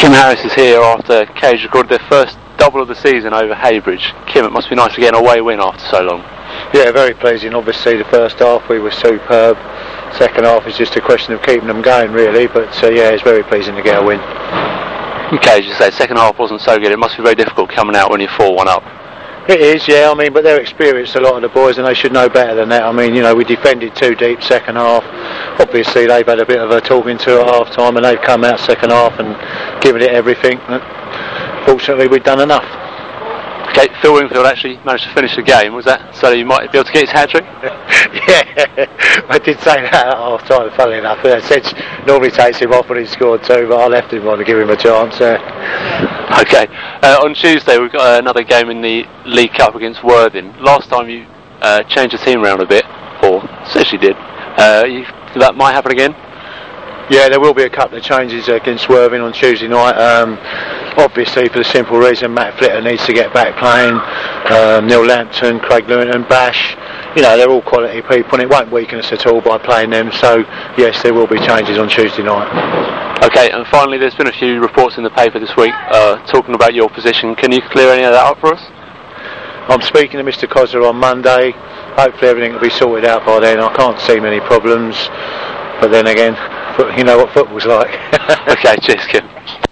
Kim Harris is here after Cage recorded their first double of the season over Heybridge. Kim, it must be nice to get an away win after so long. Yeah, very pleasing. Obviously the first half we were superb. Second half is just a question of keeping them going really, but yeah, it's very pleasing to get a win. Okay, as you say, second half wasn't so good. It must be very difficult coming out when you're 4-1 up. It is, yeah, I mean, but they're experienced, a lot of the boys, and they should know better than that. I mean, you know, we defended too deep second half. Obviously they've had a bit of a talking to at half time, and they've come out second half and given it everything. Fortunately we've done enough. Okay, Phil Wingfield actually managed to finish the game. Was that so you might be able to get his hat-trick? Yeah, I did say that at half time, funnily enough. Sedge normally takes him off when he scored two, but I left him on to give him a chance. Okay, on Tuesday we've got another game in the League Cup against Worthing. Last time you changed the team around a bit, or says you did. That might happen again? Yeah, there will be a couple of changes against Worthing on Tuesday night. Obviously, for the simple reason Matt Flitter needs to get back playing. Neil Lampton, Craig Lewington, Bash. You know, they're all quality people, and it won't weaken us at all by playing them. So, yes, there will be changes on Tuesday night. Okay, and finally, there's been a few reports in the paper this week talking about your position. Can you clear any of that up for us? I'm speaking to Mr. Cosler on Monday. Hopefully, everything will be sorted out by then. I can't see many problems, but then again, you know what football's like. Okay, cheers, Kim.